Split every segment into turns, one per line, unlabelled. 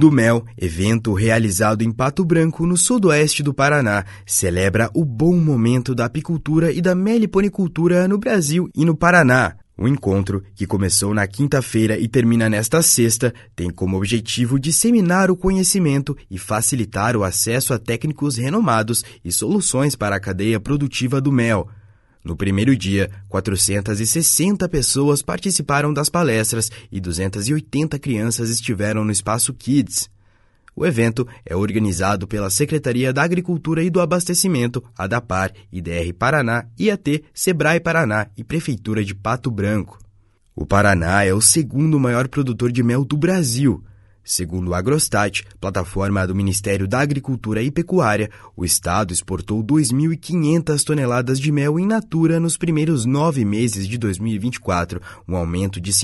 do Mel, evento realizado em Pato Branco, no sudoeste do Paraná, celebra o bom momento da apicultura e da meliponicultura no Brasil e no Paraná. O encontro, que começou na quinta-feira e termina nesta sexta, tem como objetivo disseminar o conhecimento e facilitar o acesso a técnicos renomados e soluções para a cadeia produtiva do mel. No primeiro dia, 460 pessoas participaram das palestras e 280 crianças estiveram no Espaço Kids. O evento é organizado pela Secretaria da Agricultura e do Abastecimento, ADAPAR, IDR Paraná, IAT, Sebrae Paraná e Prefeitura de Pato Branco. O Paraná é o segundo maior produtor de mel do Brasil. Segundo o Agrostat, plataforma do Ministério da Agricultura e Pecuária, o estado exportou 2.500 toneladas de mel in natura nos primeiros 9 meses de 2024, um aumento de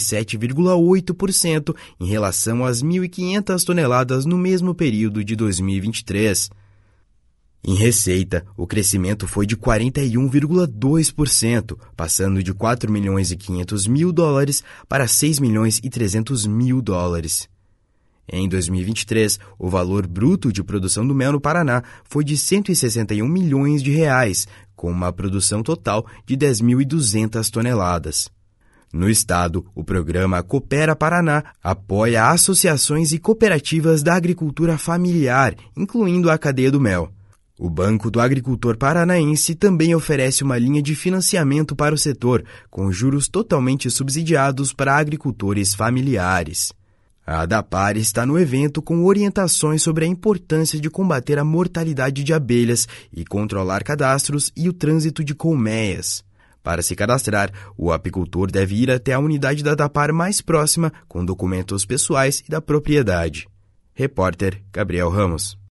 57,8% em relação às 1.500 toneladas no mesmo período de 2023. Em receita, o crescimento foi de 41,2%, passando de 4.500.000 dólares para 6.300.000 dólares. Em 2023, o valor bruto de produção do mel no Paraná foi de R$ 161 milhões, com uma produção total de 10.200 toneladas. No estado, o programa Coopera Paraná apoia associações e cooperativas da agricultura familiar, incluindo a cadeia do mel. O Banco do Agricultor Paranaense também oferece uma linha de financiamento para o setor, com juros totalmente subsidiados para agricultores familiares. A ADAPAR está no evento com orientações sobre a importância de combater a mortalidade de abelhas e controlar cadastros e o trânsito de colmeias. Para se cadastrar, o apicultor deve ir até a unidade da ADAPAR mais próxima com documentos pessoais e da propriedade. Repórter Gabriel Ramos.